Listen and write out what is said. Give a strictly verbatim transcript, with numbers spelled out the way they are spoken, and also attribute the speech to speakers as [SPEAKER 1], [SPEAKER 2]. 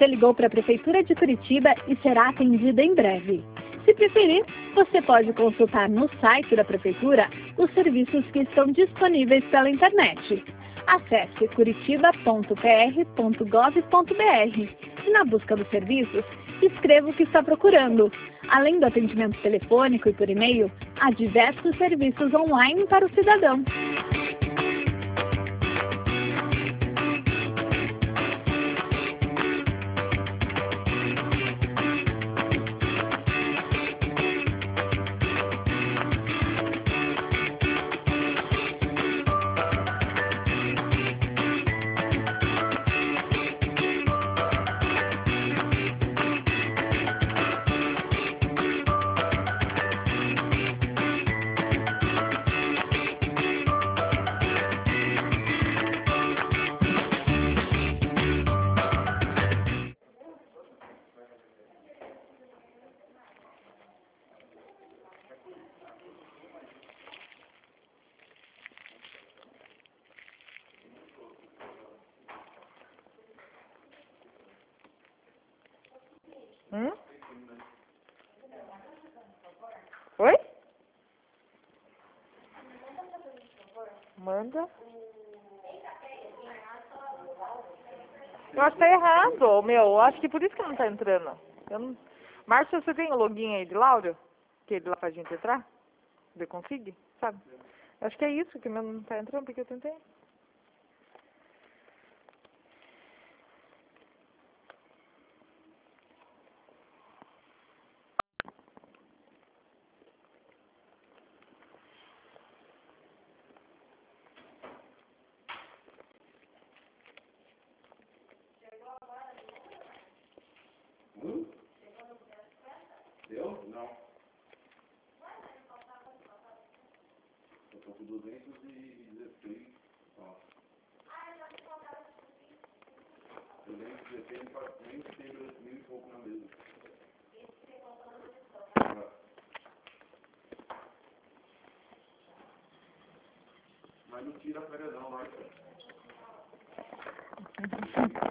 [SPEAKER 1] Você ligou para a Prefeitura de Curitiba e será atendida em breve. Se preferir, você pode consultar no site da Prefeitura os serviços que estão disponíveis pela internet. Acesse curitiba ponto p r ponto gov ponto b r e, na busca dos serviços, escreva o que está procurando. Além do atendimento telefônico e por e-mail, há diversos serviços online para o cidadão.
[SPEAKER 2] Hum? Oi? Manda. Eu acho que tá errado, meu. Eu acho que por isso que não tá entrando. Eu não... Márcia, você tem o login aí de Lauro? Que ele lá pra gente entrar? De config? Sabe? Eu acho que é isso que meu não tá entrando, porque eu tentei.
[SPEAKER 3] Hum? Eu? Não. Eu tô com duzentos e dezesseis. Ó. duzentos e dezesseis, quatrocentos, tem mil e pouco na mesa. Mas não tira a férias não, Marcia.